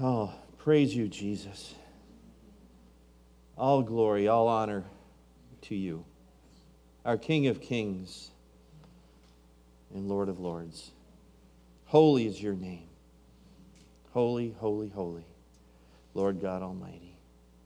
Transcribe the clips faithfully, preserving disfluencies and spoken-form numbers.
Oh, praise you, Jesus. All glory, all honor to you, our King of kings and Lord of lords. Holy is your name. Holy, holy, holy, Lord God Almighty.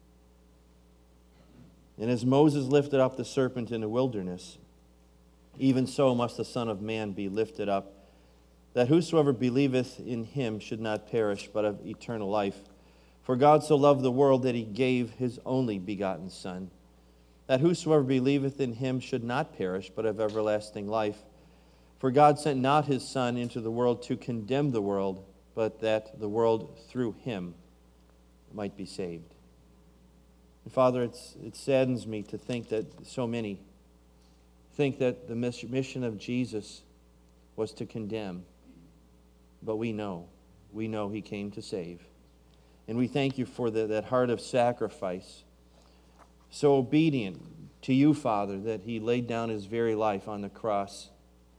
And as Moses lifted up the serpent in the wilderness, even so must the Son of Man be lifted up, that whosoever believeth in him should not perish, but have eternal life. For God so loved the world that he gave his only begotten Son, that whosoever believeth in him should not perish, but have everlasting life. For God sent not his Son into the world to condemn the world, but that the world through him might be saved. And Father, it's, it saddens me to think that so many think that the mission of Jesus was to condemn. But we know, we know he came to save. And we thank you for the, that heart of sacrifice, so obedient to you, Father, that he laid down his very life on the cross,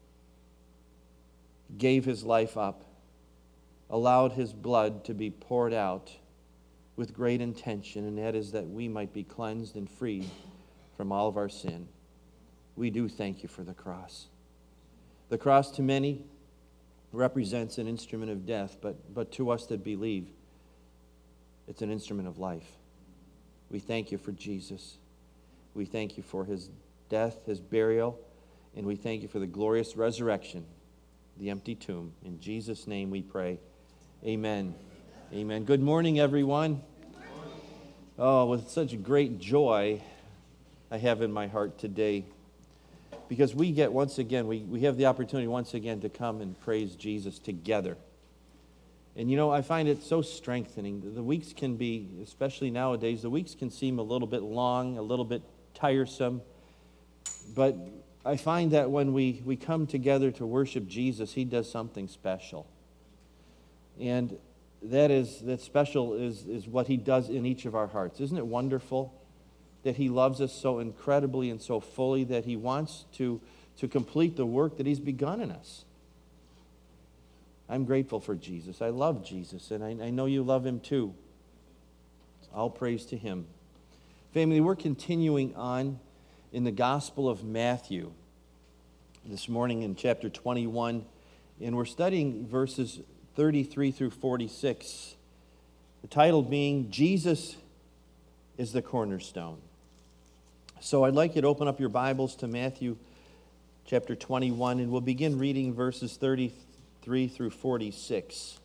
gave his life up, allowed his blood to be poured out with great intention, and that is that we might be cleansed and freed from all of our sin. We do thank you for the cross. The cross to many represents an instrument of death, but, but to us that believe, it's an instrument of life. We thank you for Jesus. We thank you for his death, his burial, and we thank you for the glorious resurrection, the empty tomb. In Jesus' name we pray. Amen. Amen. Good morning, everyone. Oh, with such great joy I have in my heart today, because we get, once again, we, we have the opportunity once again to come and praise Jesus together. And you know, I find it so strengthening. The weeks can be, especially nowadays, the weeks can seem a little bit long, a little bit tiresome. But I find that when we, we come together to worship Jesus, he does something special. And that is, that special is, is what he does in each of our hearts. Isn't it wonderful that he loves us so incredibly and so fully that he wants to, to complete the work that he's begun in us? I'm grateful for Jesus. I love Jesus, and I, I know you love him too. All praise to him. Family, we're continuing on in the Gospel of Matthew this morning in chapter twenty-one, and we're studying verses thirty-three through forty-six, the title being, Jesus is the Cornerstone. So I'd like you to open up your Bibles to Matthew chapter twenty-one, and we'll begin reading verses thirty-three through forty-six.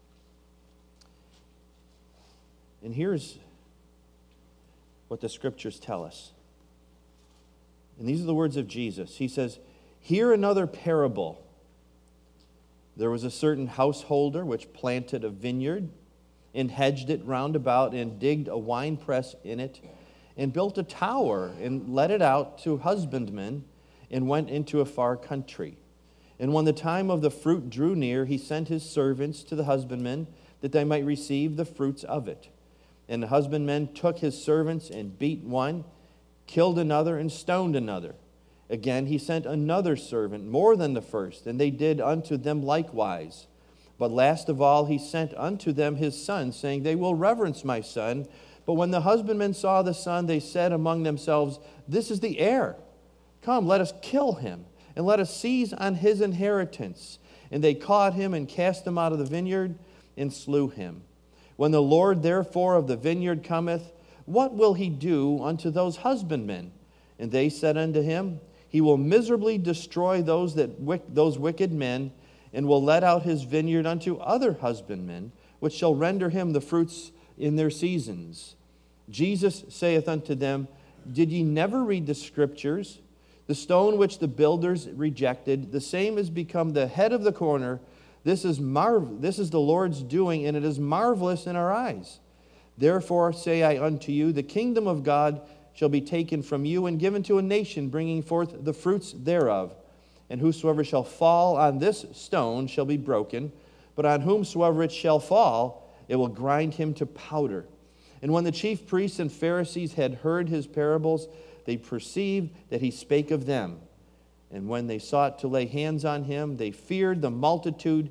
And here's what the scriptures tell us. And these are the words of Jesus. He says, "Hear another parable. There was a certain householder which planted a vineyard and hedged it round about and digged a winepress in it and built a tower and let it out to husbandmen and went into a far country. And when the time of the fruit drew near, he sent his servants to the husbandmen that they might receive the fruits of it. And the husbandmen took his servants and beat one, killed another, and stoned another. Again he sent another servant, more than the first, and they did unto them likewise. But last of all he sent unto them his son, saying, They will reverence my son. But when the husbandmen saw the son, they said among themselves, This is the heir. Come, let us kill him, and let us seize on his inheritance. And they caught him and cast him out of the vineyard and slew him. When the Lord therefore of the vineyard cometh, what will he do unto those husbandmen? And they said unto him, He will miserably destroy those that those wicked men, and will let out his vineyard unto other husbandmen, which shall render him the fruits in their seasons. Jesus saith unto them, Did ye never read the Scriptures? The stone which the builders rejected, the same is become the head of the corner. This is marv- This is the Lord's doing, and it is marvelous in our eyes. Therefore say I unto you, the kingdom of God shall be taken from you and given to a nation, bringing forth the fruits thereof. And whosoever shall fall on this stone shall be broken, but on whomsoever it shall fall, it will grind him to powder. And when the chief priests and Pharisees had heard his parables, they perceived that he spake of them. And when they sought to lay hands on him, they feared the multitude,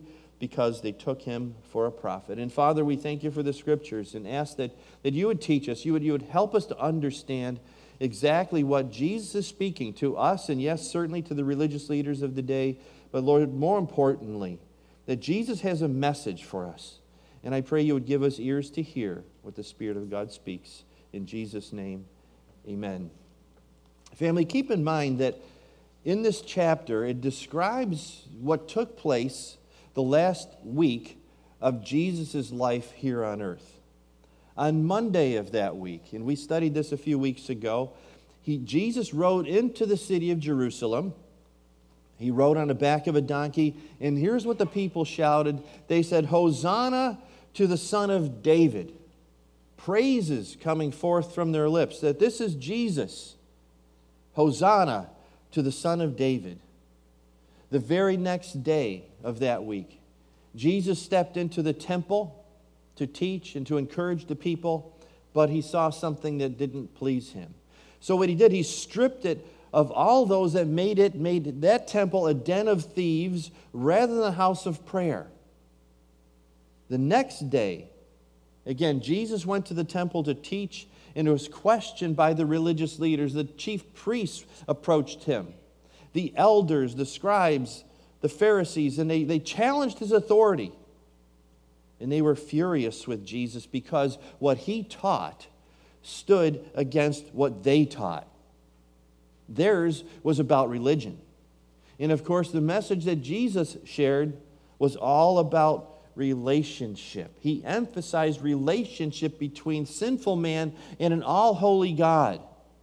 because they took him for a prophet. And Father, we thank you for the scriptures and ask that, that you would teach us, you would, you would help us to understand exactly what Jesus is speaking to us, and yes, certainly to the religious leaders of the day, but Lord, more importantly, that Jesus has a message for us. And I pray you would give us ears to hear what the Spirit of God speaks. In Jesus' name, amen. Family, keep in mind that in this chapter, it describes what took place the last week of Jesus' life here on earth. On Monday of that week, and we studied this a few weeks ago, he, Jesus rode into the city of Jerusalem. He rode on the back of a donkey, and here's what the people shouted. They said, "Hosanna to the Son of David." Praises coming forth from their lips that this is Jesus. Hosanna to the Son of David. The very next day of that week, Jesus stepped into the temple to teach and to encourage the people, but he saw something that didn't please him. So what he did, he stripped it of all those that made it, made that temple a den of thieves rather than a house of prayer. The next day, again, Jesus went to the temple to teach, and was questioned by the religious leaders. The chief priests approached him, the elders, the scribes, the Pharisees, and they, they challenged his authority. And they were furious with Jesus because what he taught stood against what they taught. Theirs was about religion. And of course, the message that Jesus shared was all about relationship. He emphasized relationship between sinful man and an all-holy God.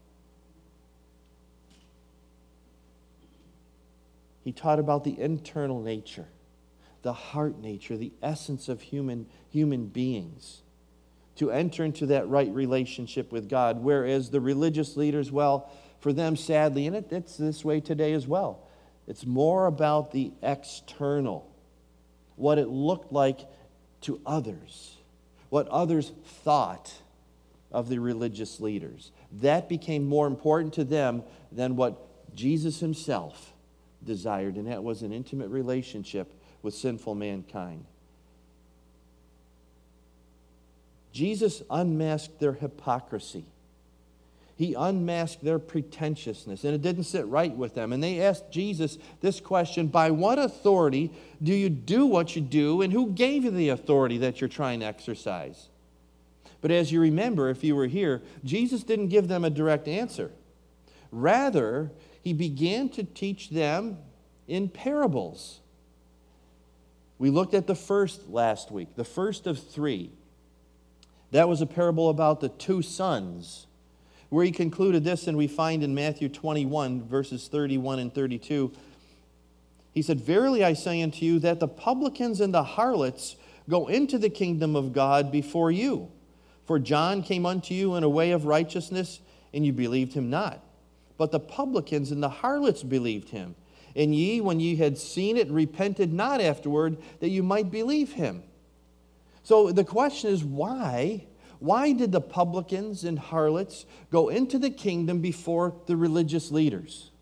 He taught about the internal nature, the heart nature, the essence of human, human beings, to enter into that right relationship with God. Whereas the religious leaders, well, for them, sadly, and it, it's this way today as well, it's more about the external, what it looked like to others, what others thought of the religious leaders. That became more important to them than what Jesus himself desired, and that was an intimate relationship with sinful mankind. Jesus unmasked their hypocrisy. He unmasked their pretentiousness, and it didn't sit right with them. And they asked Jesus this question: by what authority do you do what you do, and who gave you the authority that you're trying to exercise? But as you remember, if you were here, Jesus didn't give them a direct answer. Rather, he began to teach them in parables. We looked at the first last week, the first of three. That was a parable about the two sons, where he concluded this, and we find in Matthew twenty-one, verses thirty-one and thirty-two. He said, "Verily I say unto you, that the publicans and the harlots go into the kingdom of God before you. For John came unto you in a way of righteousness, and you believed him not. But the publicans and the harlots believed him. And ye, when ye had seen it, repented not afterward, that you might believe him." So the question is, why? Why did the publicans and harlots go into the kingdom before the religious leaders?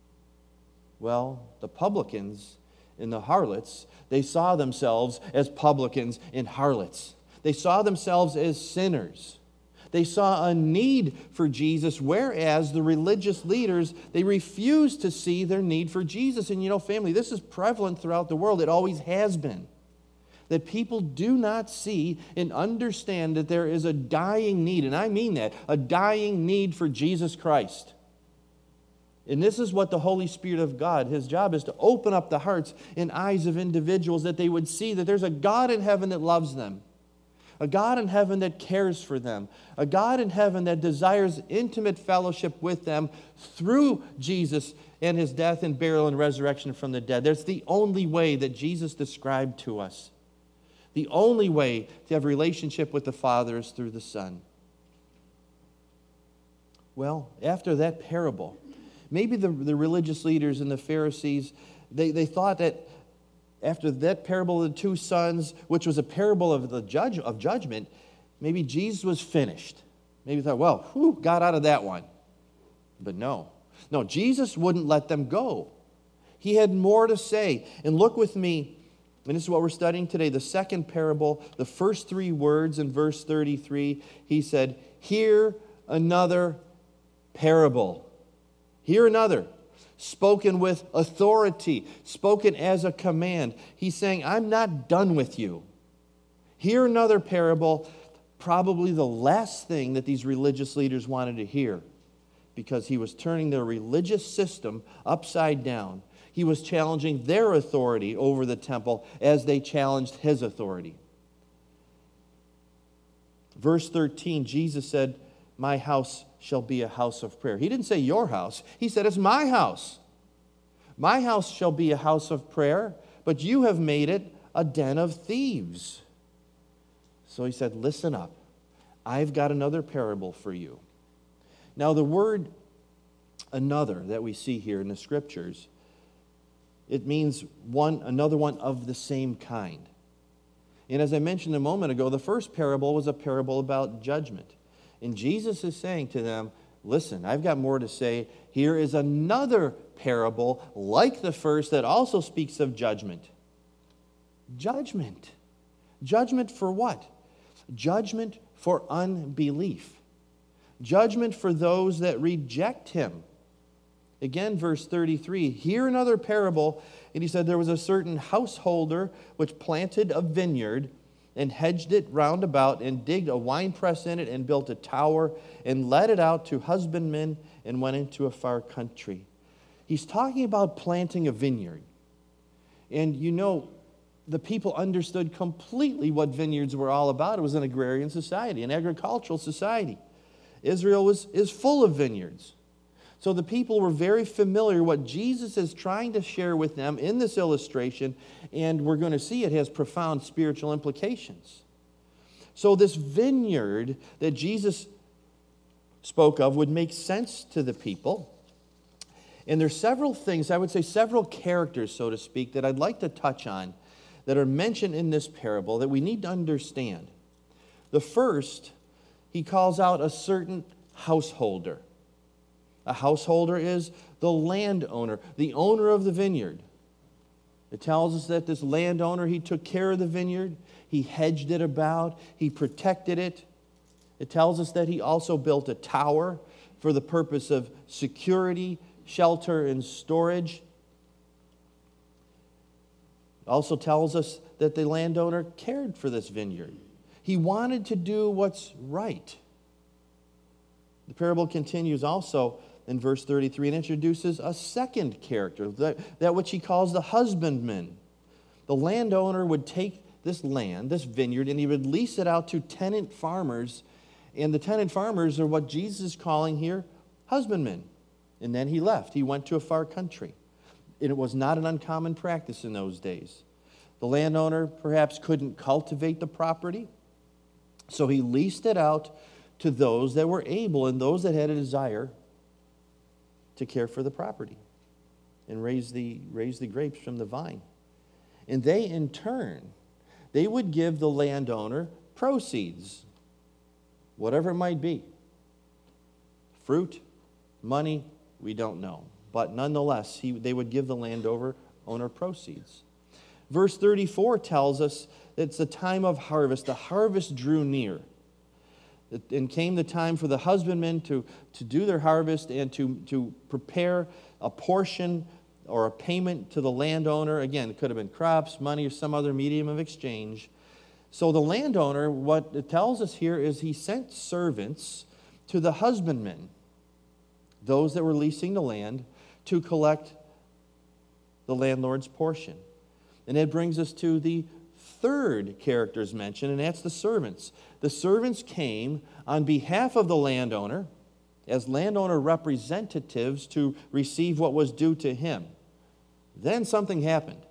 Well, the publicans and the harlots, they saw themselves as publicans and harlots. They saw themselves as sinners. They saw a need for Jesus, whereas the religious leaders, they refused to see their need for Jesus. And you know, family, this is prevalent throughout the world. It always has been. That people do not see and understand that there is a dying need, and I mean that, a dying need for Jesus Christ. And this is what the Holy Spirit of God, his job is to open up the hearts and eyes of individuals, that they would see that there's a God in heaven that loves them, a God in heaven that cares for them, a God in heaven that desires intimate fellowship with them through Jesus and his death and burial and resurrection from the dead. That's the only way that Jesus described to us. The only way to have a relationship with the Father is through the Son. Well, after that parable, maybe the, the religious leaders and the Pharisees, they, they thought that after that parable of the two sons, which was a parable of the judge of judgment, maybe Jesus was finished. Maybe they thought, well, whew, got out of that one. But no. No, Jesus wouldn't let them go. He had more to say. And look with me And this is what we're studying today. The second parable, the first three words in verse thirty-three, he said, hear another parable. Hear another. Spoken with authority, spoken as a command. He's saying, I'm not done with you. Hear another parable, probably the last thing that these religious leaders wanted to hear, because he was turning their religious system upside down. He was challenging their authority over the temple as they challenged his authority. Verse thirteen, Jesus said, my house shall be a house of prayer. He didn't say your house. He said, it's my house. My house shall be a house of prayer, but you have made it a den of thieves. So he said, listen up. I've got another parable for you. Now, the word another that we see here in the Scriptures, it means one, another one of the same kind. And as I mentioned a moment ago, the first parable was a parable about judgment. And Jesus is saying to them, listen, I've got more to say. Here is another parable like the first that also speaks of judgment. Judgment. Judgment for what? Judgment for unbelief. Judgment for those that reject him. Again, verse thirty-three, hear another parable. And he said, there was a certain householder which planted a vineyard and hedged it round about and digged a winepress in it and built a tower and let it out to husbandmen and went into a far country. He's talking about planting a vineyard. And you know, the people understood completely what vineyards were all about. It was an agrarian society, an agricultural society. Israel was, is full of vineyards. So the people were very familiar what Jesus is trying to share with them in this illustration, and we're going to see it has profound spiritual implications. So this vineyard that Jesus spoke of would make sense to the people. And there's several things, I would say several characters, so to speak, that I'd like to touch on that are mentioned in this parable that we need to understand. The first, he calls out a certain householder. A householder is the landowner, the owner of the vineyard. It tells us that this landowner, he took care of the vineyard, he hedged it about, he protected it. It tells us that he also built a tower for the purpose of security, shelter, and storage. It also tells us that the landowner cared for this vineyard. He wanted to do what's right. The parable continues also in verse thirty-three and introduces a second character, that, that which he calls the husbandman. The landowner would take this land, this vineyard, and he would lease it out to tenant farmers. And the tenant farmers are what Jesus is calling here husbandmen. And then he left. He went to a far country. And it was not an uncommon practice in those days. The landowner perhaps couldn't cultivate the property, so he leased it out to those that were able and those that had a desire to care for the property and raise the, raise the grapes from the vine. And they, in turn, they would give the landowner proceeds, whatever it might be. Fruit, money, we don't know. But nonetheless, he, they would give the landowner owner proceeds. Verse thirty-four tells us that it's the time of harvest. The harvest drew near. And came the time for the husbandmen to, to do their harvest and to, to prepare a portion or a payment to the landowner. Again, it could have been crops, money, or some other medium of exchange. So the landowner, what it tells us here is he sent servants to the husbandmen, those that were leasing the land, to collect the landlord's portion. And that brings us to the third character is mentioned, and that's the servants. The servants came on behalf of the landowner as landowner representatives to receive what was due to him. Then something happened.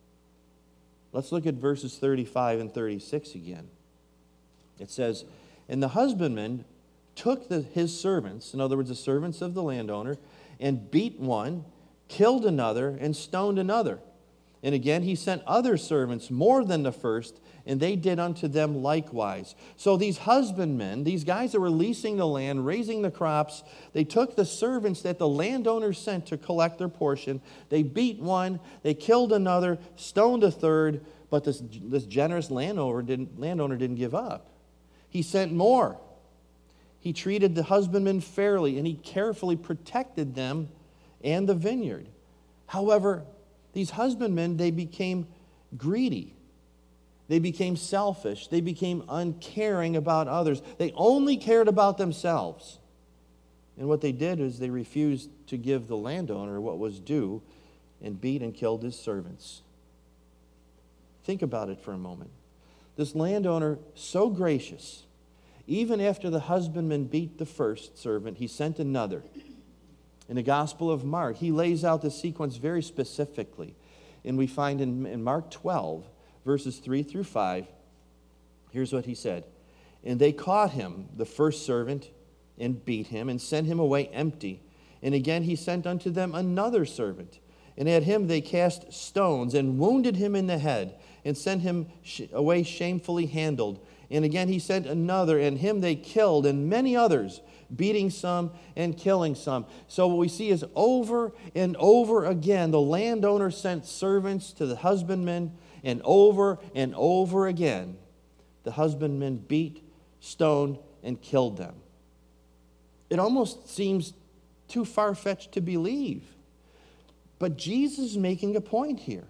Let's look at verses thirty-five and thirty-six again. It says, and the husbandman took the, his servants, in other words, the servants of the landowner, and beat one, killed another, and stoned another. And again, he sent other servants more than the first, and they did unto them likewise. So these husbandmen, these guys that were leasing the land, raising the crops, they took the servants that the landowner sent to collect their portion. They beat one, they killed another, stoned a third, But this, this generous landowner didn't, landowner didn't give up. He sent more. He treated the husbandmen fairly, and he carefully protected them and the vineyard. However, these husbandmen, they became greedy. They became selfish. They became uncaring about others. They only cared about themselves. And what they did is they refused to give the landowner what was due and beat and killed his servants. Think about it for a moment. This landowner, so gracious, even after the husbandman beat the first servant, he sent another. In the Gospel of Mark, he lays out the sequence very specifically. And we find in, in Mark twelve, verses three through five, here's what he said. And they caught him, the first servant, and beat him, and sent him away empty. And again he sent unto them another servant. And at him they cast stones, and wounded him in the head, and sent him sh- away shamefully handled. And again he sent another, and him they killed, and many others, beating some and killing some. So what we see is over and over again, the landowner sent servants to the husbandmen, and over and over again, the husbandmen beat, stoned, and killed them. It almost seems too far-fetched to believe. But Jesus is making a point here.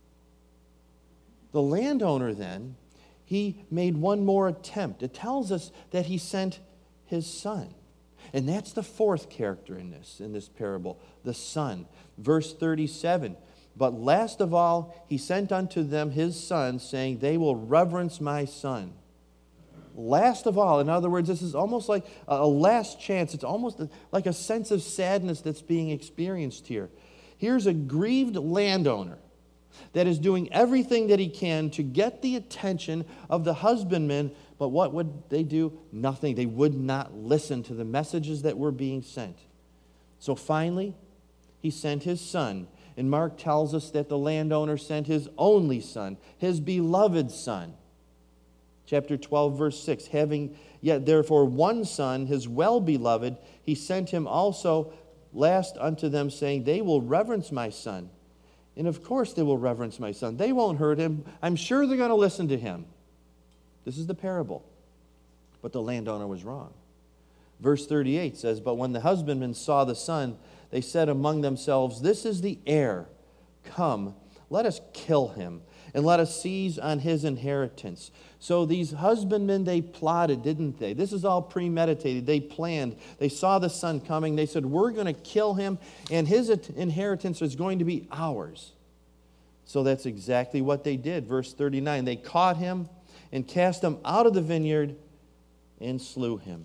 The landowner then, he made one more attempt. It tells us that he sent his son. And that's the fourth character in this, in this parable, the son. Verse thirty-seven, but last of all, he sent unto them his son, saying, they will reverence my son. Last of all, in other words, this is almost like a last chance. It's almost like a sense of sadness that's being experienced here. Here's a grieved landowner that is doing everything that he can to get the attention of the husbandmen, but what would they do? Nothing. They would not listen to the messages that were being sent. So finally, he sent his son. And Mark tells us that the landowner sent his only son, his beloved son. Chapter twelve, verse six, having yet therefore one son, his well-beloved, he sent him also last unto them, saying, they will reverence my son. And of course they will reverence my son. They won't hurt him. I'm sure they're going to listen to him. This is the parable. But the landowner was wrong. Verse thirty-eight says, but when the husbandmen saw the son, they said among themselves, this is the heir. Come, let us kill him, and let us seize on his inheritance. So these husbandmen, they plotted, didn't they? This is all premeditated. They planned. They saw the son coming. They said, we're going to kill him, and his inheritance is going to be ours. So that's exactly what they did. Verse thirty-nine, they caught him and cast him out of the vineyard and slew him.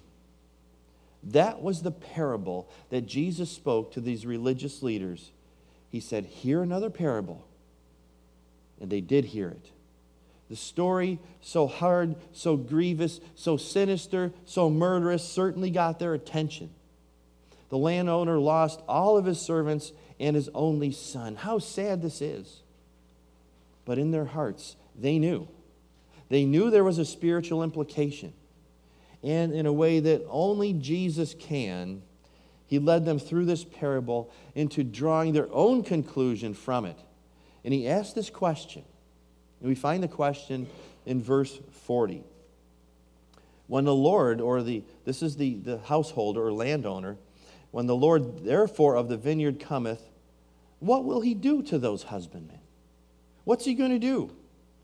That was the parable that Jesus spoke to these religious leaders. He said, hear another parable. And they did hear it. The story, so hard, so grievous, so sinister, so murderous, certainly got their attention. The landowner lost all of his servants and his only son. How sad this is. But in their hearts, they knew. They knew there was a spiritual implication. And in a way that only Jesus can, he led them through this parable into drawing their own conclusion from it. And he asked this question. And we find the question in verse forty. When the Lord, or the this is the, the householder or landowner, when the Lord therefore of the vineyard cometh, what will he do to those husbandmen? What's he going to do?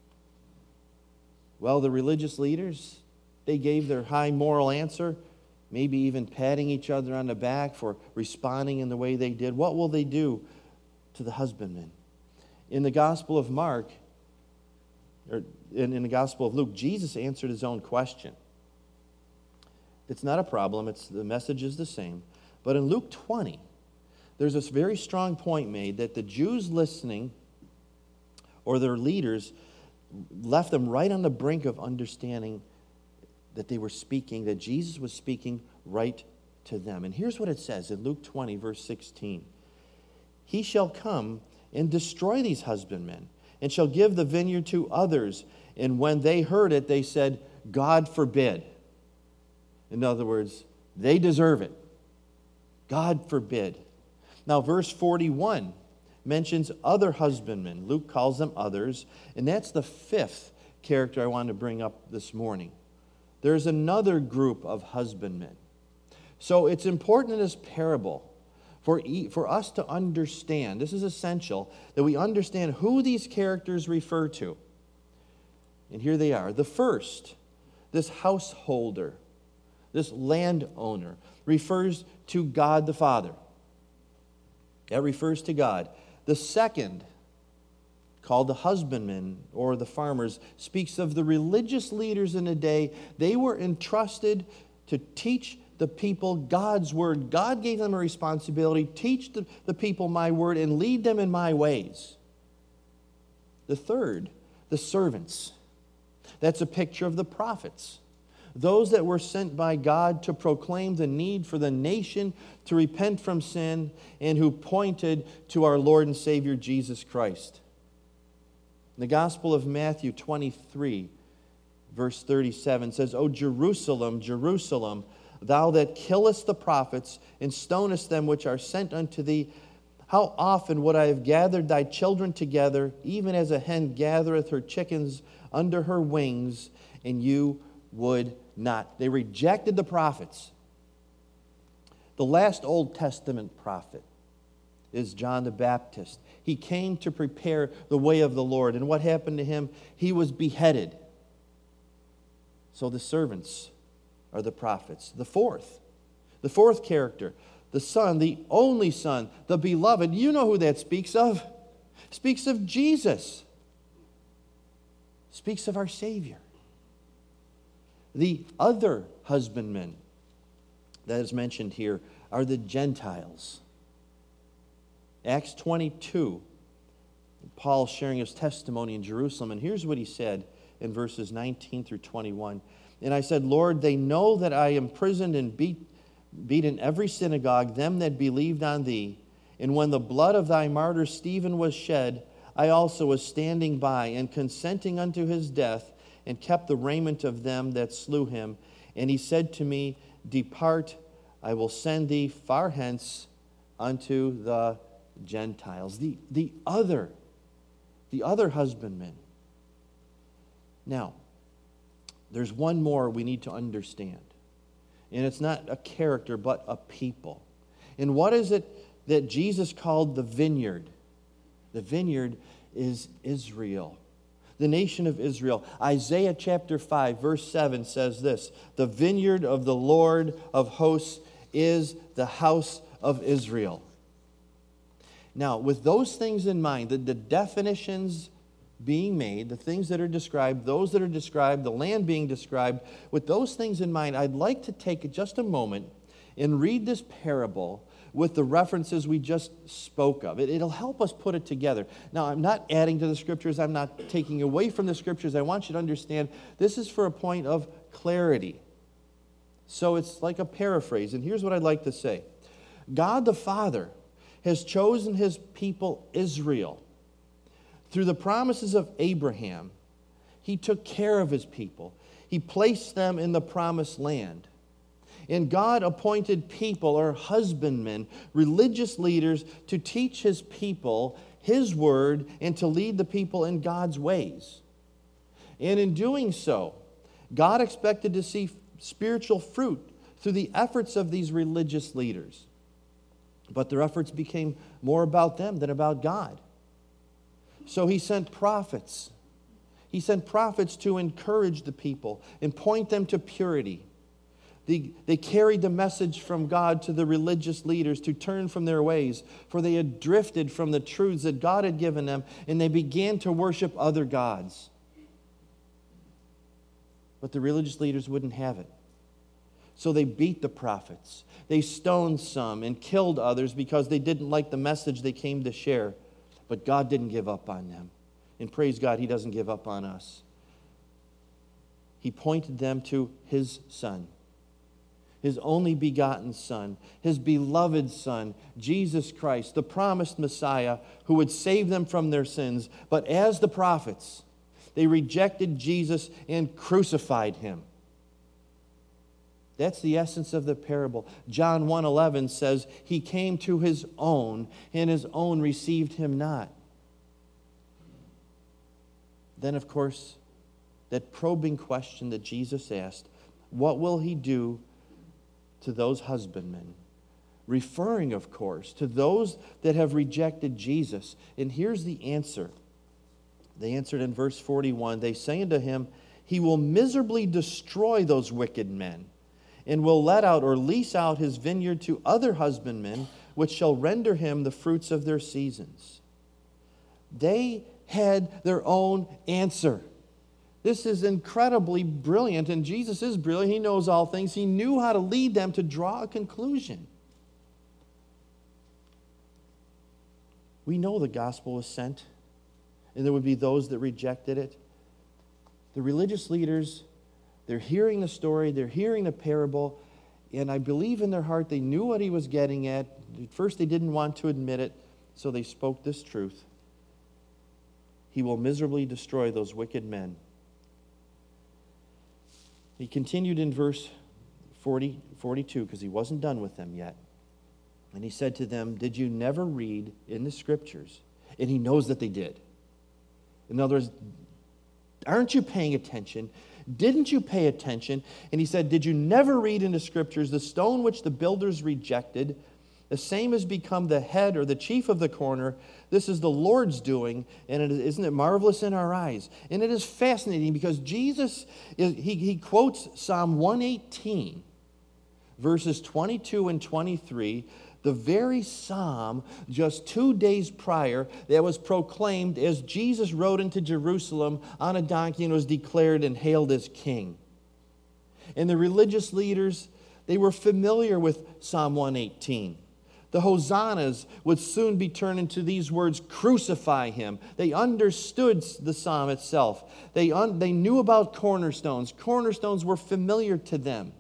Well, the religious leaders, they gave their high moral answer, maybe even patting each other on the back for responding in the way they did. What will they do to the husbandmen? In the Gospel of Mark, or in, in the Gospel of Luke, Jesus answered his own question. It's not a problem. It's, the message is the same. But in Luke twenty, there's this very strong point made that the Jews listening, or their leaders, left them right on the brink of understanding that they were speaking, that Jesus was speaking right to them. And here's what it says in Luke twenty, verse sixteen. He shall come and destroy these husbandmen, and shall give the vineyard to others. And when they heard it, they said, God forbid. In other words, they deserve it. God forbid. Now, verse forty-one mentions other husbandmen. Luke calls them others, and that's the fifth character I wanted to bring up this morning. There's another group of husbandmen. So it's important in this parable for, for us to understand, this is essential, that we understand who these characters refer to. And here they are. The first, this householder, this landowner, refers to God the Father. That refers to God. The second, called the husbandman or the farmers, speaks of the religious leaders in the day. They were entrusted to teach the people God's word. God gave them a responsibility, teach the, the people my word and lead them in my ways. The third, the servants. That's a picture of the prophets. Those that were sent by God to proclaim the need for the nation to repent from sin and who pointed to our Lord and Savior Jesus Christ. The Gospel of Matthew twenty-three, verse thirty-seven says, O Jerusalem, Jerusalem, thou that killest the prophets and stonest them which are sent unto thee, how often would I have gathered thy children together, even as a hen gathereth her chickens under her wings, and you would not. They rejected the prophets. The last Old Testament prophet is John the Baptist. He came to prepare the way of the Lord. And what happened to him? He was beheaded. So the servants are the prophets. The fourth, the fourth character, the Son, the only Son, the beloved. You know who that speaks of. It speaks of Jesus. It speaks of our Savior. The other husbandmen that is mentioned here are the Gentiles. Acts twenty-two, Paul sharing his testimony in Jerusalem, and here's what he said in verses nineteen through twenty-one. And I said, Lord, they know that I imprisoned and beat, beat in every synagogue them that believed on thee. And when the blood of thy martyr Stephen was shed, I also was standing by and consenting unto his death, and kept the raiment of them that slew him. And he said to me, Depart, I will send thee far hence unto the Gentiles. The, the other, the other husbandmen. Now, there's one more we need to understand. And it's not a character, but a people. And what is it that Jesus called the vineyard? The vineyard is Israel. The nation of Israel. Isaiah chapter five, verse seven says this, the vineyard of the Lord of hosts is the house of Israel. Now, with those things in mind, the, the definitions being made, the things that are described, those that are described, the land being described, with those things in mind, I'd like to take just a moment and read this parable with the references we just spoke of. It, it'll help us put it together. Now, I'm not adding to the Scriptures. I'm not taking away from the Scriptures. I want you to understand this is for a point of clarity. So it's like a paraphrase. And here's what I'd like to say. God the Father has chosen his people Israel. Through the promises of Abraham, he took care of his people. He placed them in the promised land. And God appointed people, or husbandmen, religious leaders, to teach his people his word and to lead the people in God's ways. And in doing so, God expected to see spiritual fruit through the efforts of these religious leaders. But their efforts became more about them than about God. So he sent prophets. He sent prophets to encourage the people and point them to purity. They, they carried the message from God to the religious leaders to turn from their ways, for they had drifted from the truths that God had given them, and they began to worship other gods. But the religious leaders wouldn't have it. So they beat the prophets. They stoned some and killed others because they didn't like the message they came to share. But God didn't give up on them. And praise God, he doesn't give up on us. He pointed them to his Son, his only begotten Son, his beloved Son, Jesus Christ, the promised Messiah who would save them from their sins. But as the prophets, they rejected Jesus and crucified him. That's the essence of the parable. John one eleven says, he came to his own, and his own received him not. Then, of course, that probing question that Jesus asked, what will he do to those husbandmen? Referring, of course, to those that have rejected Jesus. And here's the answer. They answered in verse forty-one, they say unto him, he will miserably destroy those wicked men, and will let out or lease out his vineyard to other husbandmen, which shall render him the fruits of their seasons. They had their own answer. This is incredibly brilliant, and Jesus is brilliant. He knows all things. He knew how to lead them to draw a conclusion. We know the gospel was sent, and there would be those that rejected it. The religious leaders, they're hearing the story, they're hearing the parable, and I believe in their heart they knew what he was getting at. At first they didn't want to admit it, so they spoke this truth. He will miserably destroy those wicked men. He continued in verse forty, forty-two, because he wasn't done with them yet. And he said to them, did you never read in the Scriptures? And he knows that they did. In other words, aren't you paying attention? Didn't you pay attention? And he said, did you never read in the Scriptures, the stone which the builders rejected, the same has become the head or the chief of the corner. This is the Lord's doing, and it, isn't it marvelous in our eyes? And it is fascinating because Jesus, is, he, he quotes Psalm one eighteen, verses twenty-two and twenty-three, the very psalm just two days prior that was proclaimed as Jesus rode into Jerusalem on a donkey and was declared and hailed as king. And the religious leaders, they were familiar with Psalm one eighteen. The hosannas would soon be turned into these words, crucify him. They understood the psalm itself. They, un- they knew about cornerstones. Cornerstones were familiar to them.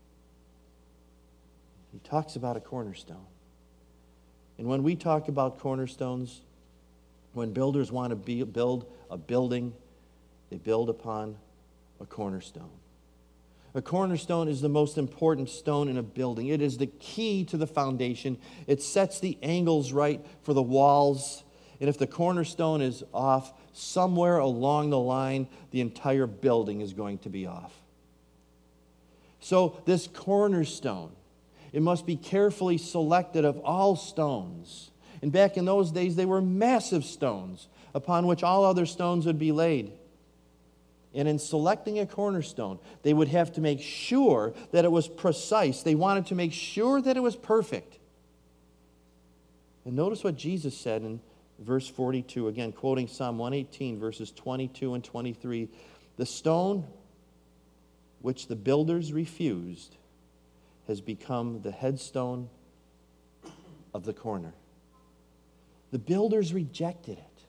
He talks about a cornerstone. And when we talk about cornerstones, when builders want to be, build a building, they build upon a cornerstone. A cornerstone is the most important stone in a building. It is the key to the foundation. It sets the angles right for the walls. And if the cornerstone is off, somewhere along the line, the entire building is going to be off. So this cornerstone, it must be carefully selected of all stones. And back in those days, they were massive stones upon which all other stones would be laid. And in selecting a cornerstone, they would have to make sure that it was precise. They wanted to make sure that it was perfect. And notice what Jesus said in verse forty-two, again, quoting Psalm one eighteen, verses twenty-two and twenty-three. The stone which the builders refused has become the headstone of the corner. The builders rejected it.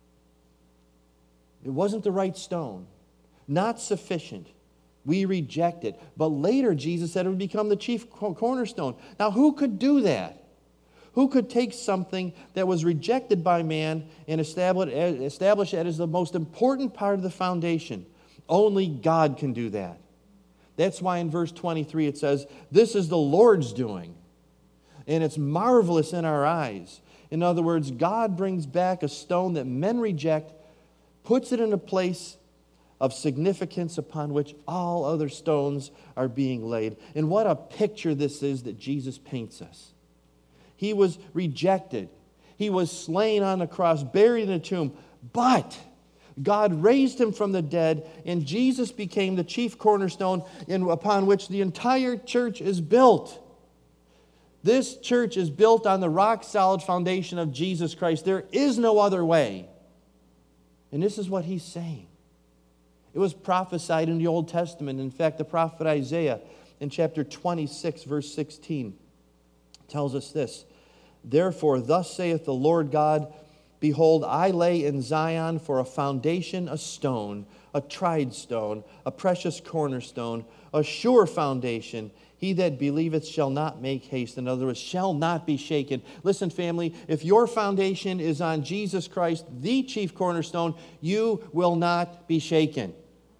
It wasn't the right stone. Not sufficient. We reject it. But later, Jesus said it would become the chief cornerstone. Now, who could do that? Who could take something that was rejected by man and establish, establish it as the most important part of the foundation? Only God can do that. That's why in verse twenty-three it says, this is the Lord's doing, and it's marvelous in our eyes. In other words, God brings back a stone that men reject, puts it in a place of significance upon which all other stones are being laid. And what a picture this is that Jesus paints us. He was rejected. He was slain on the cross, buried in a tomb. But God raised him from the dead, and Jesus became the chief cornerstone in, upon which the entire church is built. This church is built on the rock-solid foundation of Jesus Christ. There is no other way. And this is what he's saying. It was prophesied in the Old Testament. In fact, the prophet Isaiah in chapter twenty-six, verse sixteen, tells us this. Therefore, thus saith the Lord God, behold, I lay in Zion for a foundation a stone, a tried stone, a precious cornerstone, a sure foundation. He that believeth shall not make haste. In other words, shall not be shaken. Listen, family, if your foundation is on Jesus Christ, the chief cornerstone, you will not be shaken.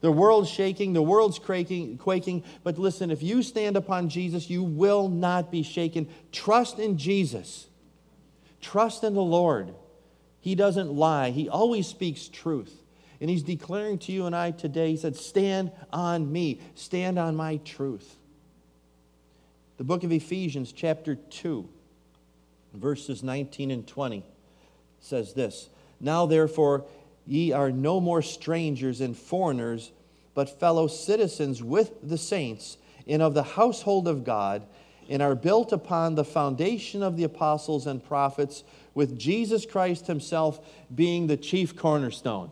The world's shaking, the world's quaking, quaking. But listen, if you stand upon Jesus, you will not be shaken. Trust in Jesus. Trust in the Lord. He doesn't lie. He always speaks truth. And he's declaring to you and I today, he said, stand on me. Stand on my truth. The book of Ephesians, chapter two, verses nineteen and twenty, says this, now therefore ye are no more strangers and foreigners, but fellow citizens with the saints, and of the household of God, and are built upon the foundation of the apostles and prophets, with Jesus Christ himself being the chief cornerstone.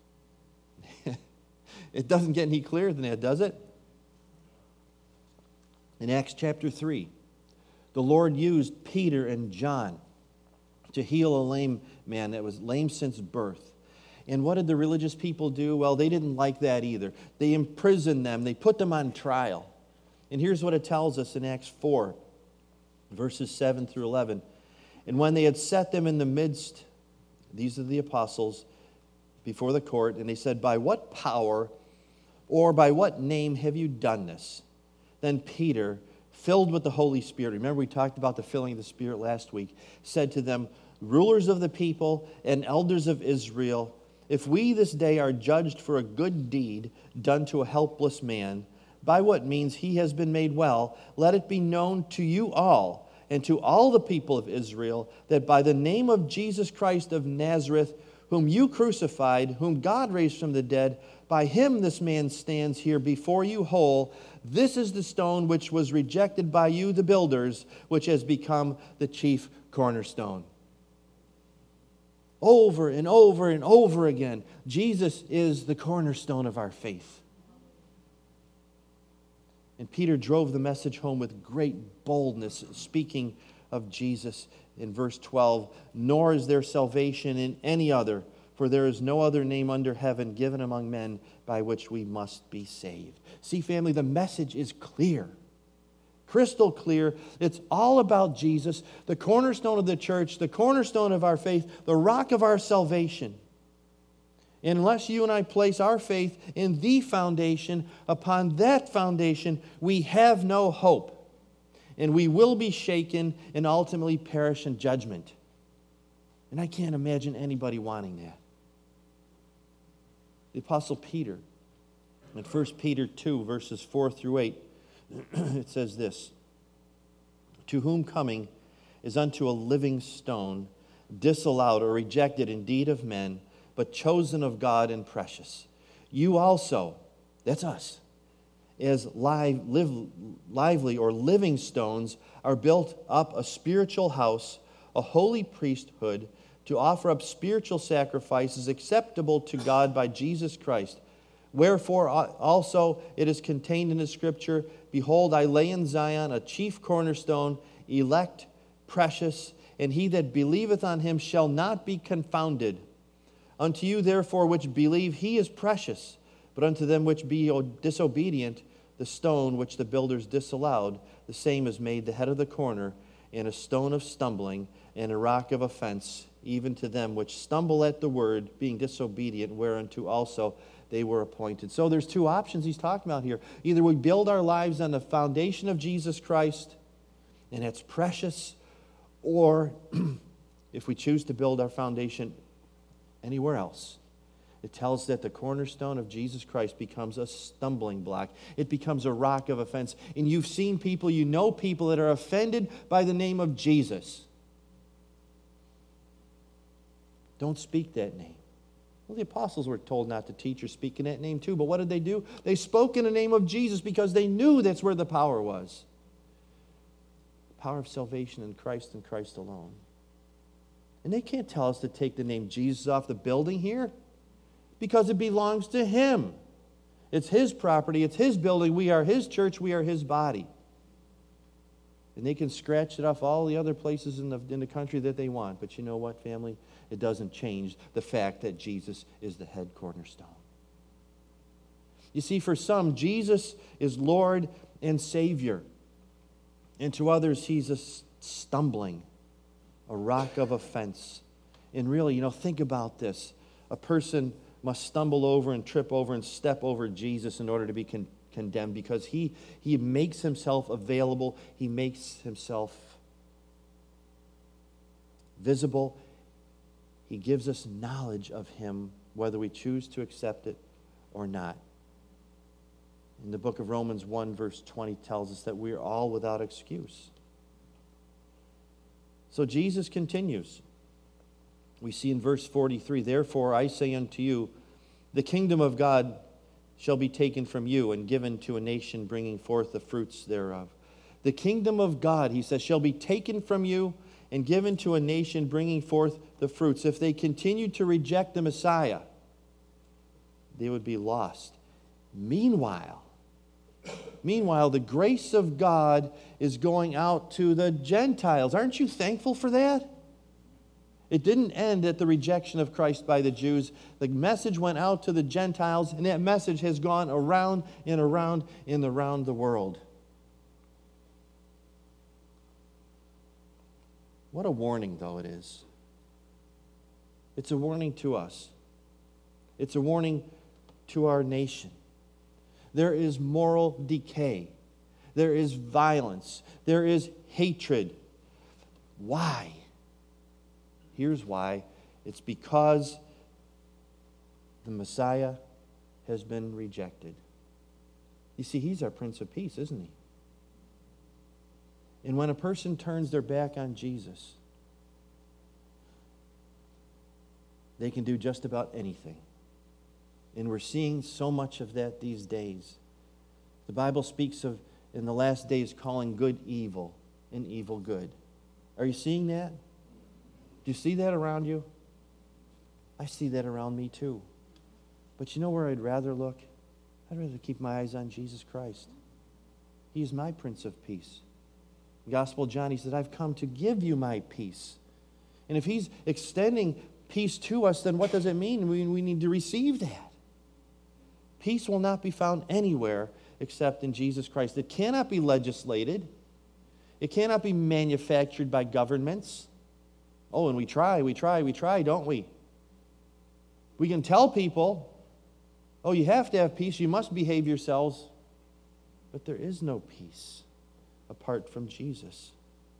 It doesn't get any clearer than that, does it? In Acts chapter three, the Lord used Peter and John to heal a lame man that was lame since birth. And what did the religious people do? Well, they didn't like that either. They imprisoned them. They put them on trial. And here's what it tells us in Acts four, verses seven through eleven. And when they had set them in the midst, these are the apostles, before the court, and they said, by what power or by what name have you done this? Then Peter, filled with the Holy Spirit, remember we talked about the filling of the Spirit last week, said to them, rulers of the people and elders of Israel, if we this day are judged for a good deed done to a helpless man, by what means he has been made well, let it be known to you all and to all the people of Israel that by the name of Jesus Christ of Nazareth, whom you crucified, whom God raised from the dead, by him this man stands here before you whole. This is the stone which was rejected by you, the builders, which has become the chief cornerstone. Over and over and over again, Jesus is the cornerstone of our faith. And Peter drove the message home with great boldness, speaking of Jesus in verse twelve, nor is there salvation in any other, for there is no other name under heaven given among men by which we must be saved. See, family, the message is clear. Crystal clear. It's all about Jesus, the cornerstone of the church, the cornerstone of our faith, the rock of our salvation. And unless you and I place our faith in the foundation, upon that foundation, we have no hope. And we will be shaken and ultimately perish in judgment. And I can't imagine anybody wanting that. The Apostle Peter, in First Peter two, verses four through eight, it says this, to whom coming is unto a living stone, disallowed or rejected indeed of men, but chosen of God and precious. You also, that's us, as live, live, lively or living stones, are built up a spiritual house, a holy priesthood, to offer up spiritual sacrifices acceptable to God by Jesus Christ. Wherefore also it is contained in the Scripture, behold, I lay in Zion a chief cornerstone, elect, precious, and he that believeth on him shall not be confounded. Unto you therefore which believe, he is precious, but unto them which be disobedient, the stone which the builders disallowed, the same is made the head of the corner, and a stone of stumbling, and a rock of offense, even to them which stumble at the word, being disobedient, whereunto also they were appointed. So there's two options he's talking about here. Either we build our lives on the foundation of Jesus Christ, and it's precious, or if we choose to build our foundation anywhere else, it tells that the cornerstone of Jesus Christ becomes a stumbling block. It becomes a rock of offense. And you've seen people, you know people that are offended by the name of Jesus. Don't speak that name. Well, the apostles were told not to teach or speak in that name too, but what did they do? They spoke in the name of Jesus because they knew that's where the power was. The power of salvation in Christ and Christ alone. And they can't tell us to take the name Jesus off the building here because it belongs to him. It's his property. It's his building. We are his church. We are his body. And they can scratch it off all the other places in the, in the country that they want. But you know what, family? It doesn't change the fact that Jesus is the head cornerstone. You see, for some, Jesus is Lord and Savior. And to others, he's a stumbling, a rock of offense. And really, you know, think about this. A person must stumble over and trip over and step over Jesus in order to be con- condemned, because he, he makes himself available. He makes himself visible. He gives us knowledge of him, whether we choose to accept it or not. In the book of Romans one, verse twenty tells us that we are all without excuse. So Jesus continues. We see in verse forty-three, therefore I say unto you, the kingdom of God shall be taken from you and given to a nation bringing forth the fruits thereof. The kingdom of God, he says, shall be taken from you and given to a nation bringing forth the fruits. If they continue to reject the Messiah, they would be lost. Meanwhile, meanwhile, the grace of God is going out to the Gentiles. Aren't you thankful for that? It didn't end at the rejection of Christ by the Jews. The message went out to the Gentiles, and that message has gone around and around and around the world. What a warning, though, it is. It's a warning to us. It's a warning to our nation. There is moral decay. There is violence. There is hatred. Why? Here's why. It's because the Messiah has been rejected. You see, he's our Prince of Peace, isn't he? And when a person turns their back on Jesus, they can do just about anything. And we're seeing so much of that these days. The Bible speaks of, in the last days, calling good evil and evil good. Are you seeing that? Do you see that around you? I see that around me too. But you know where I'd rather look? I'd rather keep my eyes on Jesus Christ. He is my Prince of Peace. In the Gospel of John, he said, I've come to give you my peace. And if he's extending peace to us, then what does it mean? We, we need to receive that. Peace will not be found anywhere except in Jesus Christ. It cannot be legislated. It cannot be manufactured by governments. Oh, and we try, we try, we try, don't we? We can tell people, oh, you have to have peace, you must behave yourselves. But there is no peace apart from Jesus.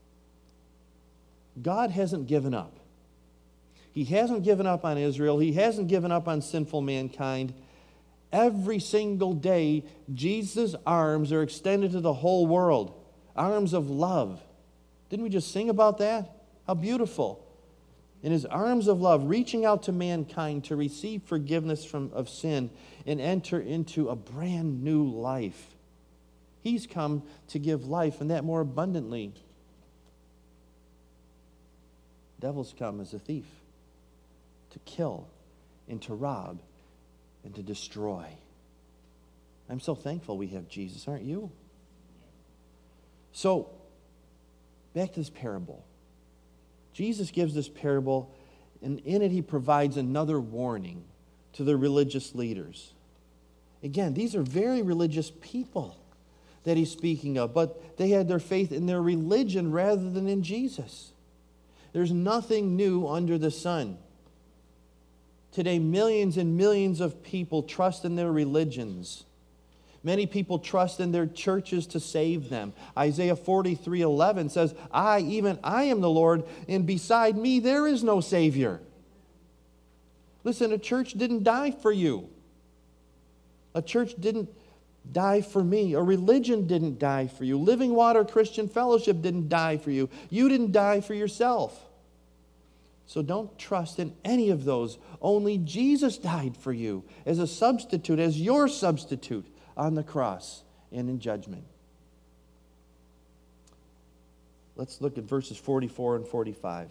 God hasn't given up. He hasn't given up on Israel. He hasn't given up on sinful mankind. Every single day, Jesus' arms are extended to the whole world. Arms of love. Didn't we just sing about that? How beautiful. In his arms of love, reaching out to mankind to receive forgiveness from, of sin and enter into a brand new life. He's come to give life, and that more abundantly. Devil's come as a thief, to kill and to rob and to destroy. I'm so thankful we have Jesus, aren't you? So, back to this parable. Jesus gives this parable, and in it he provides another warning to the religious leaders. Again, these are very religious people that he's speaking of, but they had their faith in their religion rather than in Jesus. There's nothing new under the sun. Today, millions and millions of people trust in their religions. Many people trust in their churches to save them. Isaiah forty-three eleven says, I, even I am the Lord, and beside me there is no Savior. Listen, a church didn't die for you. A church didn't die for me. A religion didn't die for you. Living Water Christian Fellowship didn't die for you. You didn't die for yourself. So don't trust in any of those. Only Jesus died for you as a substitute, as your substitute on the cross and in judgment. Let's look at verses forty-four and forty-five.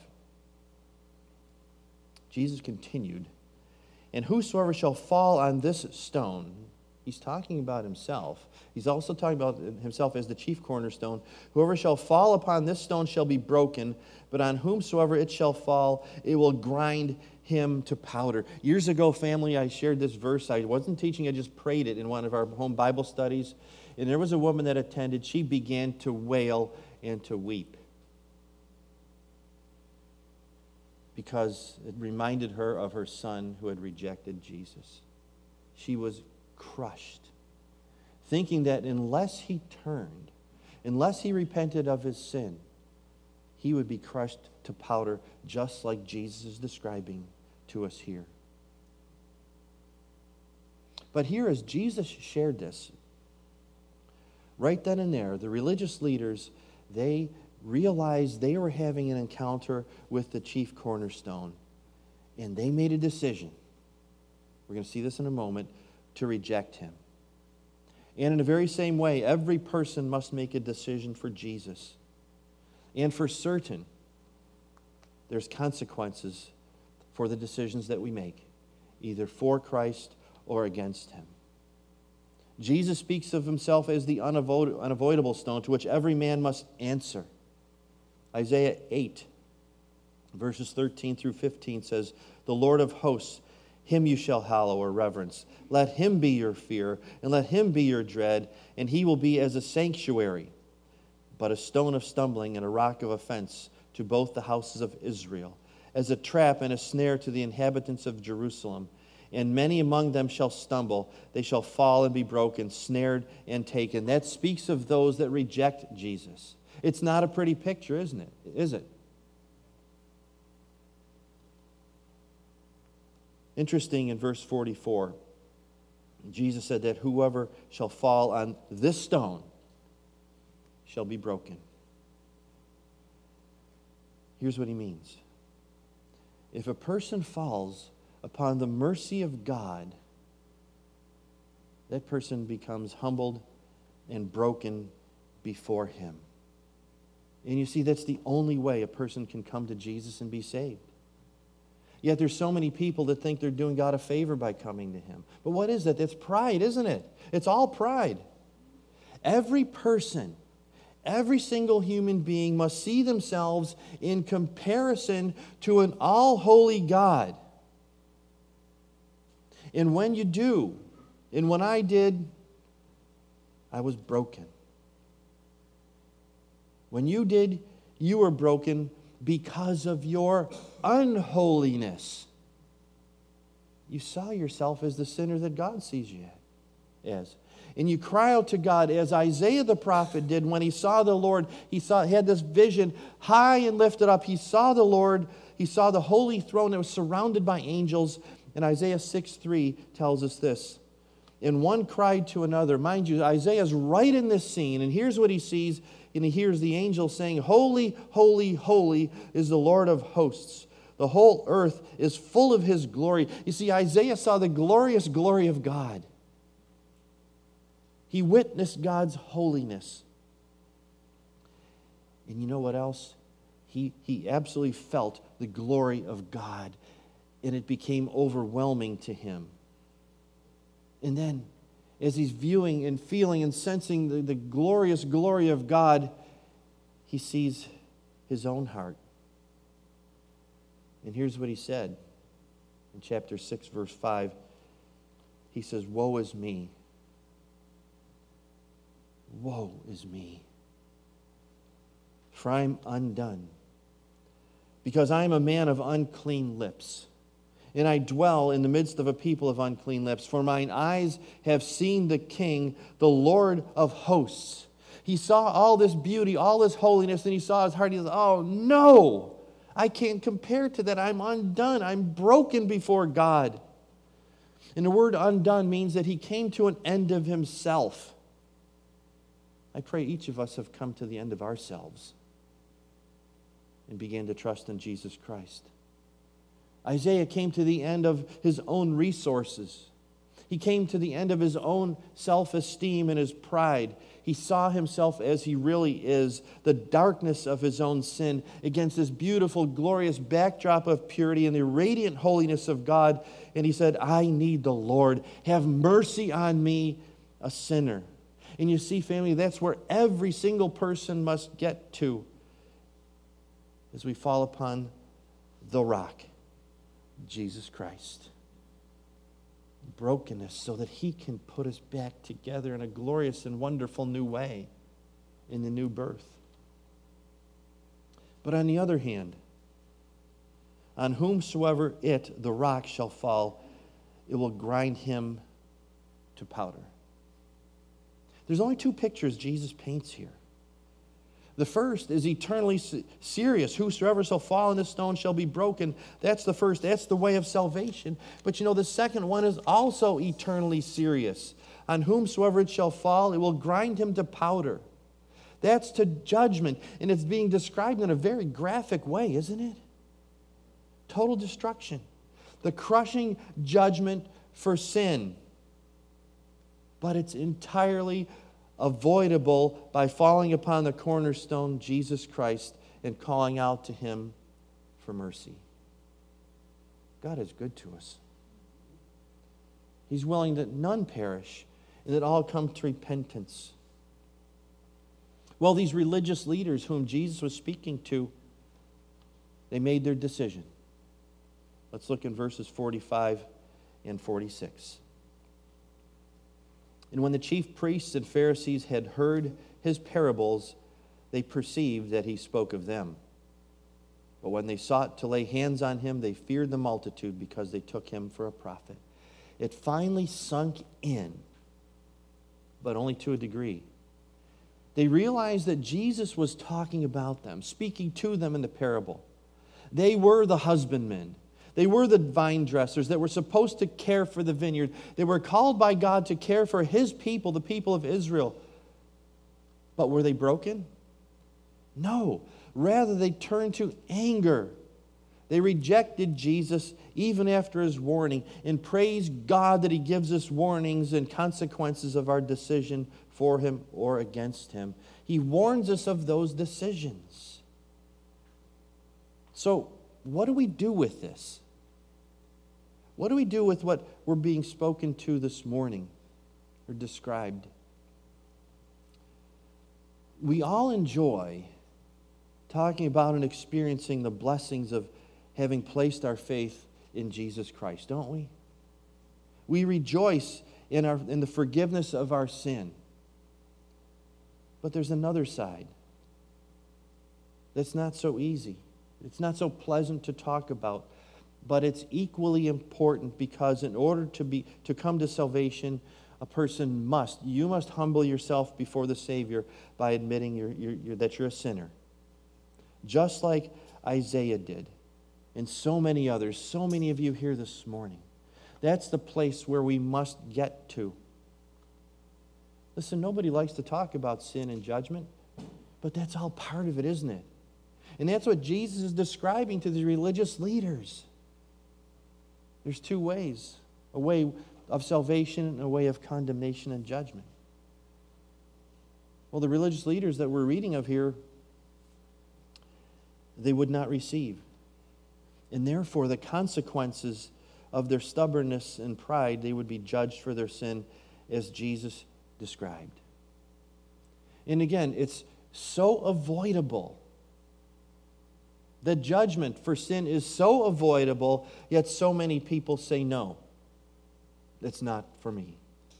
Jesus continued, and whosoever shall fall on this stone, he's talking about himself. He's also talking about himself as the chief cornerstone. Whoever shall fall upon this stone shall be broken, but on whomsoever it shall fall, it will grind him to powder. Years ago, family, I shared this verse. I wasn't teaching, I just prayed it in one of our home Bible studies. And there was a woman that attended. She began to wail and to weep, because it reminded her of her son who had rejected Jesus. She was crushed, thinking that unless he turned, unless he repented of his sin, he would be crushed to powder, just like Jesus is describing to us here. But here, as Jesus shared this, right then and there, the religious leaders, they realized they were having an encounter with the chief cornerstone, and they made a decision. We're going to see this in a moment, to reject him. And in the very same way, every person must make a decision for Jesus. And for certain, there's consequences for the decisions that we make, either for Christ or against him. Jesus speaks of himself as the unavoid- unavoidable stone to which every man must answer. Isaiah eight, verses thirteen through fifteen says, "The Lord of hosts, him you shall hallow or reverence. Let him be your fear, and let him be your dread, and he will be as a sanctuary, but a stone of stumbling and a rock of offense to both the houses of Israel, as a trap and a snare to the inhabitants of Jerusalem. And many among them shall stumble. They shall fall and be broken, snared and taken." That speaks of those that reject Jesus. It's not a pretty picture, isn't it? Is it? Interesting, in verse forty-four, Jesus said that whoever shall fall on this stone shall be broken. Here's what he means. If a person falls upon the mercy of God, that person becomes humbled and broken before him. And you see, that's the only way a person can come to Jesus and be saved. Yet there's so many people that think they're doing God a favor by coming to him. But what is that? That's pride, isn't it? It's all pride. Every person, every single human being must see themselves in comparison to an all-holy God. And when you do, and when I did, I was broken. When you did, you were broken because of your unholiness. You saw yourself as the sinner that God sees you as. And you cry out to God as Isaiah the prophet did when he saw the Lord. He saw he had this vision high and lifted up. He saw the Lord. He saw the holy throne that was surrounded by angels. And Isaiah six three tells us this. And one cried to another. Mind you, Isaiah's right in this scene. And here's what he sees. And he hears the angel saying, "Holy, holy, holy is the Lord of hosts. The whole earth is full of his glory." You see, Isaiah saw the glorious glory of God. He witnessed God's holiness. And you know what else? He, he absolutely felt the glory of God. And it became overwhelming to him. And then, as he's viewing and feeling and sensing the, the glorious glory of God, he sees his own heart. And here's what he said in chapter six, verse five. He says, "Woe is me. Woe is me. For I am undone, because I am a man of unclean lips. And I dwell in the midst of a people of unclean lips. For mine eyes have seen the King, the Lord of hosts." He saw all this beauty, all this holiness, and he saw his heart. He said, "Oh, no, I can't compare to that. I'm undone. I'm broken before God." And the word undone means that he came to an end of himself. I pray each of us have come to the end of ourselves and began to trust in Jesus Christ. Isaiah came to the end of his own resources. He came to the end of his own self-esteem and his pride. He saw himself as he really is, the darkness of his own sin against this beautiful, glorious backdrop of purity and the radiant holiness of God. And he said, "I need the Lord. Have mercy on me, a sinner." And you see, family, that's where every single person must get to as we fall upon the rock, Jesus Christ. Brokenness so that he can put us back together in a glorious and wonderful new way in the new birth. But on the other hand, On whomsoever it, the rock, shall fall, it will grind him to powder. There's only two pictures Jesus paints here. The first is eternally serious. Whosoever shall fall in this stone shall be broken. That's the first. That's the way of salvation. But you know, the second one is also eternally serious. On whomsoever it shall fall, it will grind him to powder. That's to judgment. And it's being described in a very graphic way, isn't it? Total destruction. The crushing judgment for sin. But it's entirely avoidable by falling upon the cornerstone, Jesus Christ, and calling out to him for mercy. God is good to us. He's willing that none perish and that all come to repentance. Well, these religious leaders whom Jesus was speaking to, they made their decision. Let's look in verses forty-five and forty-six. And when the chief priests and Pharisees had heard his parables, they perceived that he spoke of them. But when they sought to lay hands on him, they feared the multitude because they took him for a prophet. It finally sunk in, but only to a degree. They realized that Jesus was talking about them, speaking to them in the parable. They were the husbandmen. They were the vine dressers that were supposed to care for the vineyard. They were called by God to care for his people, the people of Israel. But were they broken? No. Rather, they turned to anger. They rejected Jesus even after his warning. And praise God that he gives us warnings and consequences of our decision for him or against him. He warns us of those decisions. So, what do we do with this? What do we do with what we're being spoken to this morning or described? We all enjoy talking about and experiencing the blessings of having placed our faith in Jesus Christ, don't we? We rejoice in, our, in the forgiveness of our sin. But there's another side that's not so easy. It's not so pleasant to talk about, but it's equally important because in order to be to come to salvation, a person must, you must humble yourself before the Savior by admitting you're, you're, you're, that you're a sinner. Just like Isaiah did, and so many others, so many of you here this morning. That's the place where we must get to. Listen, nobody likes to talk about sin and judgment, but that's all part of it, isn't it? And that's what Jesus is describing to the religious leaders. There's two ways, a way of salvation and a way of condemnation and judgment. Well, the religious leaders that we're reading of here, they would not receive. And therefore, the consequences of their stubbornness and pride, they would be judged for their sin as Jesus described. And again, it's so avoidable. The judgment for sin is so avoidable, yet so many people say, no, it's not for me.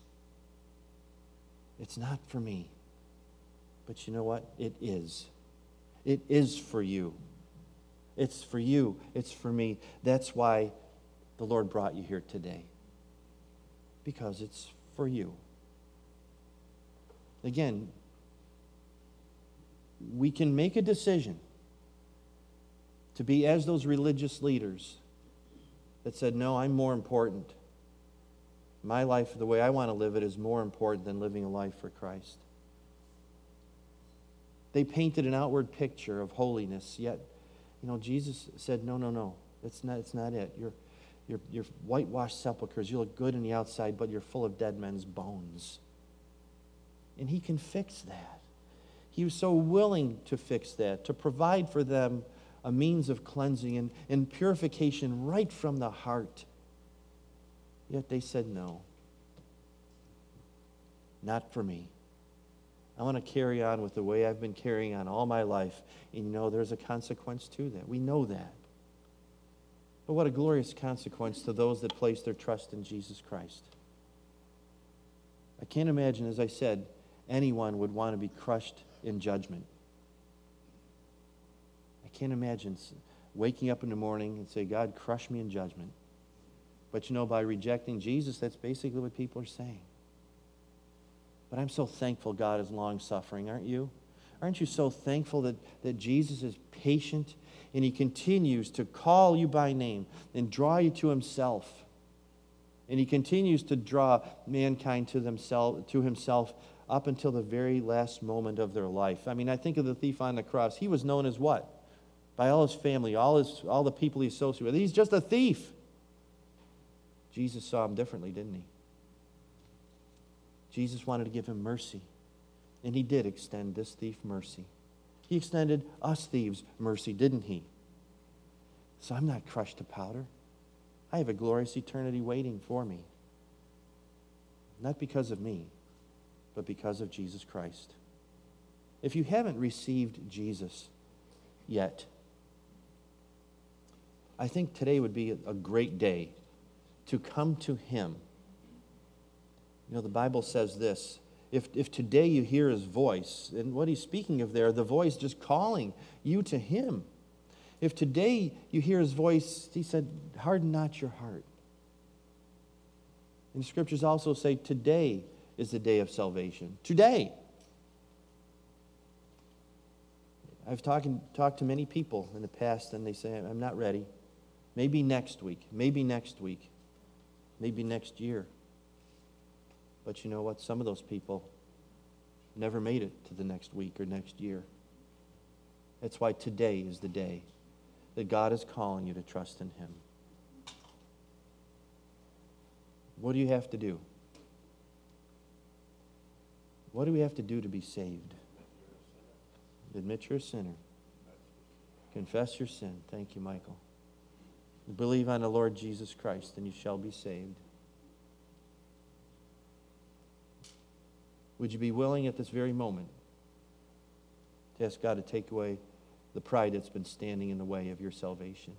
It's not for me. But you know what? It is. It is for you. It's for you. It's for me. That's why the Lord brought you here today. Because it's for you. Again, we can make a decision to be as those religious leaders that said, no, I'm more important. My life, the way I want to live it, is more important than living a life for Christ. They painted an outward picture of holiness, yet, you know, Jesus said, no, no, no, that's not, it's not it. You're, you're, you're whitewashed sepulchres. You look good on the outside, but you're full of dead men's bones. And he can fix that. He was so willing to fix that, to provide for them a means of cleansing and, and purification right from the heart. Yet they said, no, not for me. I want to carry on with the way I've been carrying on all my life. And you know, there's a consequence to that. We know that. But what a glorious consequence to those that place their trust in Jesus Christ. I can't imagine, as I said, anyone would want to be crushed in judgment. I can't imagine waking up in the morning and say, God, crush me in judgment. But you know, by rejecting Jesus, that's basically what people are saying. But I'm so thankful God is long-suffering, aren't you? Aren't you so thankful that, that Jesus is patient and he continues to call you by name and draw you to himself? And he continues to draw mankind to themselves, to himself up until the very last moment of their life. I mean, I think of the thief on the cross. He was known as what? By all his family, all his all the people he associated with. He's just a thief. Jesus saw him differently, didn't he? Jesus wanted to give him mercy. And he did extend this thief mercy. He extended us thieves mercy, didn't he? So I'm not crushed to powder. I have a glorious eternity waiting for me. Not because of me, but because of Jesus Christ. If you haven't received Jesus yet, I think today would be a great day to come to him. You know, the Bible says this. If, if today you hear his voice, and what he's speaking of there, the voice just calling you to him. If today you hear his voice, he said, harden not your heart. And the scriptures also say today is the day of salvation. Today. I've talked, talked to many people in the past, and they say, I'm not ready. Maybe next week. Maybe next week. Maybe next year. But you know what? Some of those people never made it to the next week or next year. That's why today is the day that God is calling you to trust in him. What do you have to do? What do we have to do to be saved? Admit you're a sinner. Confess your sin. Thank you, Michael. Believe on the Lord Jesus Christ, and you shall be saved. Would you be willing at this very moment to ask God to take away the pride that's been standing in the way of your salvation?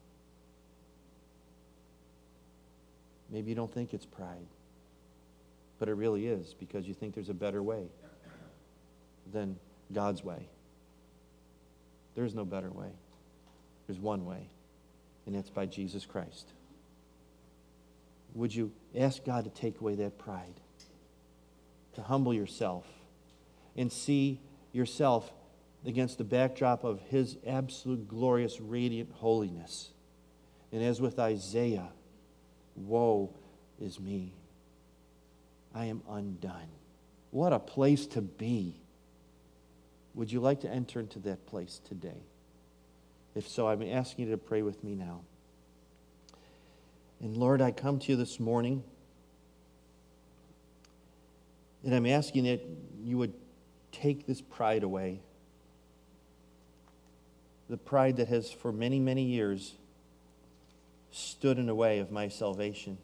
Maybe you don't think it's pride, but it really is, because you think there's a better way than God's way. There's no better way. There's one way, and that's by Jesus Christ. Would you ask God to take away that pride? To humble yourself and see yourself against the backdrop of his absolute glorious, radiant holiness. And as with Isaiah, woe is me. I am undone. What a place to be. Would you like to enter into that place today? If so, I'm asking you to pray with me now. And Lord, I come to you this morning, and I'm asking that you would take this pride away. The pride that has for many, many years stood in the way of my salvation.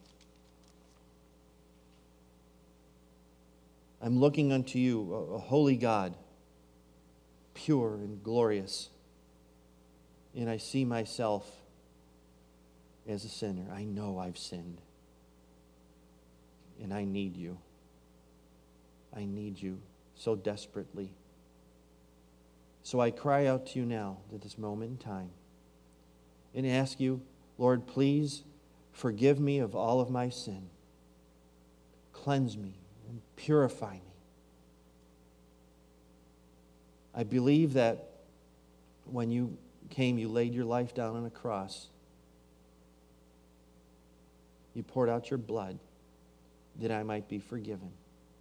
I'm looking unto you, a holy God, pure and glorious. And I see myself as a sinner. I know I've sinned. And I need you. I need you so desperately. So I cry out to you now at this moment in time and ask you, Lord, please forgive me of all of my sin. Cleanse me and purify me. I believe that when you came, you laid your life down on a cross. You poured out your blood that I might be forgiven.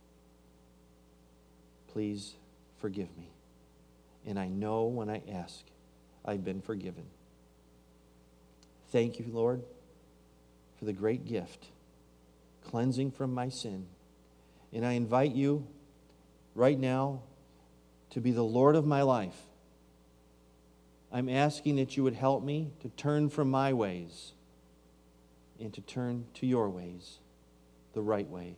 Please forgive me. And I know when I ask, I've been forgiven. Thank you, Lord, for the great gift, cleansing from my sin. And I invite you right now to be the Lord of my life. I'm asking that you would help me to turn from my ways and to turn to your ways, the right way.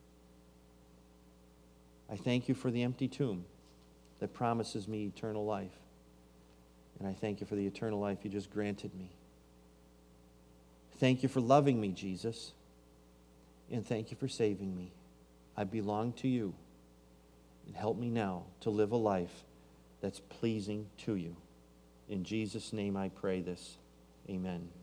I thank you for the empty tomb that promises me eternal life. And I thank you for the eternal life you just granted me. Thank you for loving me, Jesus. And thank you for saving me. I belong to you. And help me now to live a life that's pleasing to you. In Jesus' name I pray this. Amen.